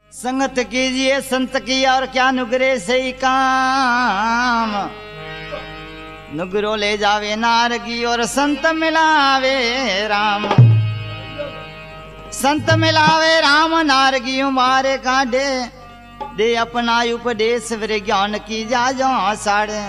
संगत कीजिए संत की और क्या नुगरे से ही काम। नुगरो ले जावे नारगी और संत मिलावे राम। संत मिलावे राम नारगी मारे काढ़े। दे अपना उपदेश वीर ज्ञान की जा जो साड़े।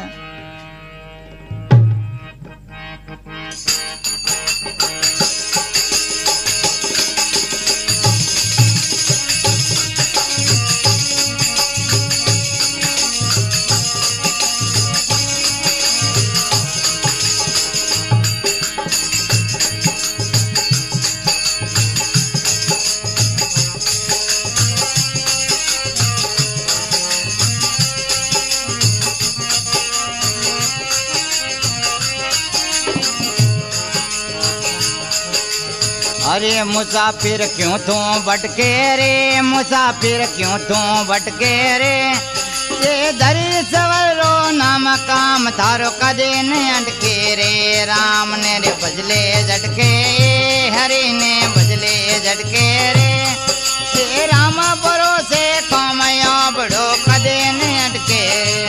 अरे मुसाफिर क्यों तू भटके रे, मुसाफिर क्यों तू भटके रे। ये धरी सवरो नाम काम थारो कदे न अटके रे। राम ने रे बजले झटके, हरि ने बजले झटके रे। ये राम भरोसे कामया बड़ो कदे न अटके।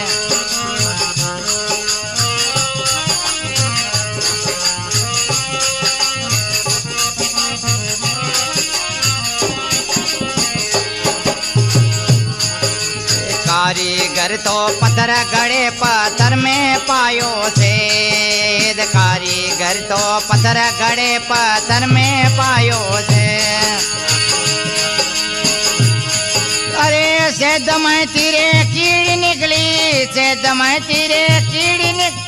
कारीगर तो पत्थर गड़े पत्थर में पायो से। कारीगर तो पत्थर गड़े पत्थर में पायो से। अरे सेद में तीरे कीड़ी निकली, सेद में तीरे कीड़ी निकली।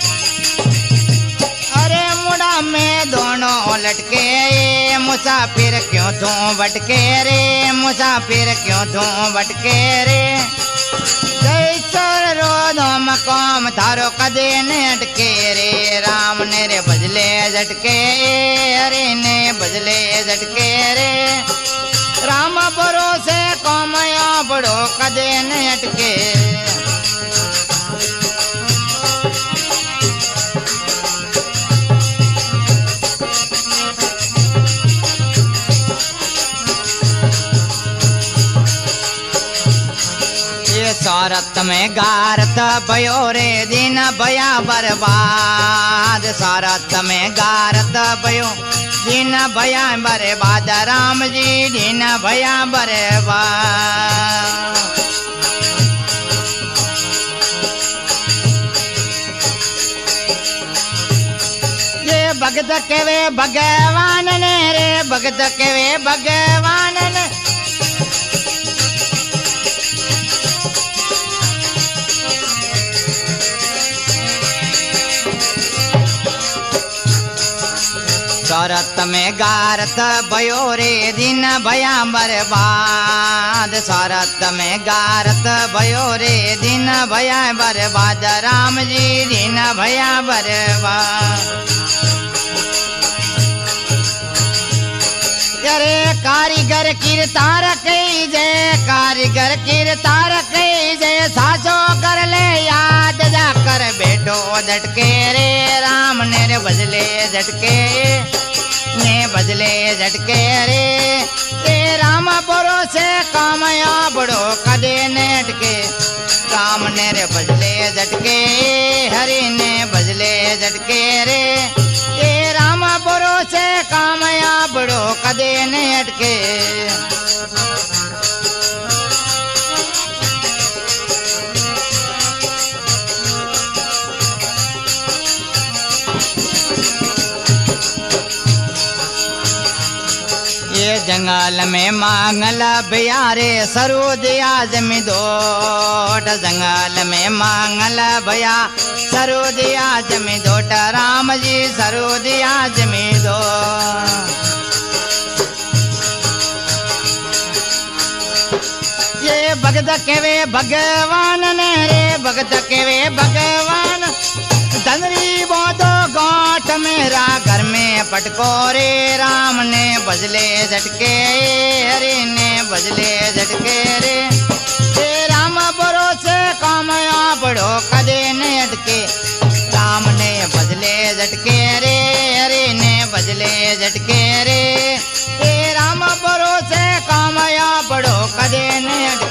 अरे मुड़ा में दोनों लटके, मुसाफिर क्यों तू भटके रे, मुसाफिर क्यों तू भटके रे। रोम काम थारो कदे ने अटके रे। राम ने रे बजले झटके, हरि ने बजले झटके रे। राम भरोसे कामया बड़ो कदे ने अटके। सारत में गारत भयो रे दिन भया बर्बाद। सारत में गारत भयो दिन भया बर्बाद। राम जी दिन भया बर्बाद। ये भगत के वे भगवान ने रे, भगत के वे भगवान ने। सारत में गारत भयो रे दिन भया बर्बाद। सारत में गारत भयो रे दिन भया बर्बाद। राम जी दिन भया बर्बाद। अरे कारीगर कीरतार कही जय, कारीगर कीरतार कही जय। साजो कर ले याद जाकर बैठो झटके रे। राम ने रे बजले झटके, ने बजले झटके रे। ये राम भरोसे कामया बड़ो कदे ने अटके। राम ने रे बजले झटके, हरि ने बजले झटके रे। ये राम भरोसे कामया बड़ो कदे ने अटके। ये जंगल में मांगल बियारे सरू दिया जमीदोट। जंगल में मांगल भया सरू दिया जमीदोट। राम जी सरू दिया जमीदोट। ये भगत के वे भगवान ने रे, भगत के वे भगवान। धनरी बोधो गांठ मेरा घर में पटको रे। राम ने बजले झटके, हरि ने बजले झटके रे। ये राम भरोसे कामया बड़ो कदे ने अटके। राम ने बजले झटके रे, हरि ने बजले झटके रे। ये राम भरोसे कामया बड़ो कदे ने अटके।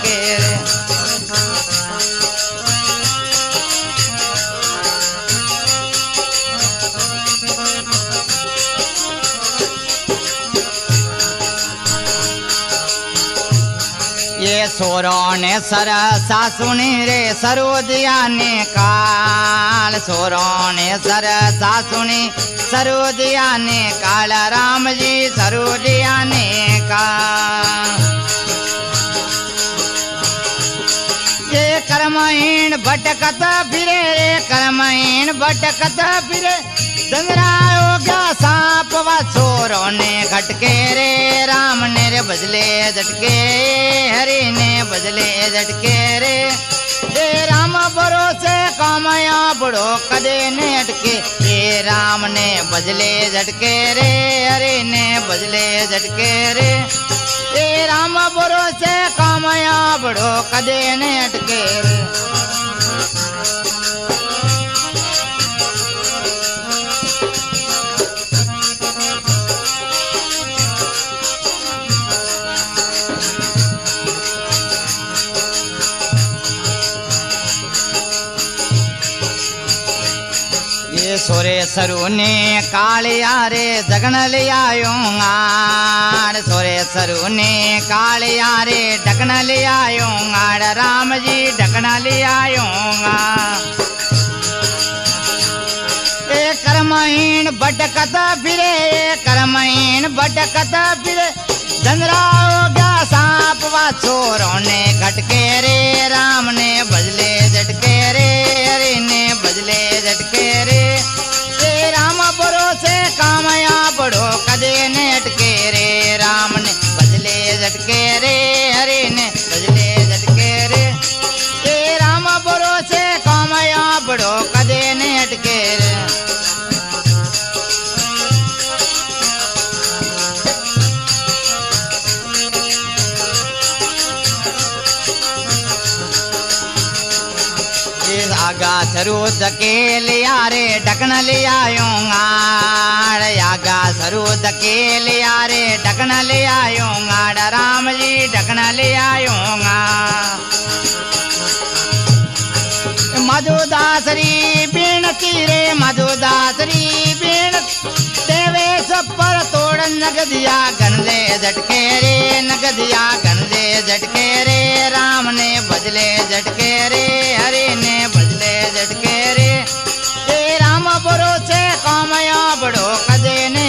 ये सोरों ने सर सासुनी रे सरोदिया ने काल सोरों ने सर सासुनी सरोदिया ने काल राम जी सरोदिया ने काल ये कर्महीन भटकत फिरे रे कर्महीन भटकत फिरे चंद्रा हो गया सांप व चोरों ने घटके रे राम ने रे बजले झटके हरि ने बजले झटके रे राम भरोसे कामया बड़ो कदे ने अटके ये राम ने बजले झटके रे हरि ने बजले झटके रे राम भरोसे कामया बड़ो कदे ने अटके रे सोरे सरू ने कालिया रे जगन ले आयो आड़ सोरे सरू ने कालिया रे ढकन ले आयो आड़ राम जी ढकन ले आयो कर्महीन भटकत फिरे कर्महीन भटकत फिरे चंद्रा हो गया सांप व चोरों ने घटके रे राम ने बजले झटके रे हरि ने बजले झटके रे राम भरोसे कामया बड़ो कदे ने अटके रे राम ने बजले झटके रे हरि ने बजले झटके रे राम भरोसे कामया बड़ो कदे ने अटके रे आगा सरू धकेल यारे ढकन ले आयो आगा सरू धकेल यारे ढकन ले आयो राम जी ढकन ले आयो मधुदासरी बीणती रे मधुदासरी बीण देवे सपर तोड़ नगदिया गनले झटके रे नगदिया गनले झटके रे राम ने बजले झटके रे हरि ने बजले झटके रे राम भरोसे कामया बड़ो कदे ने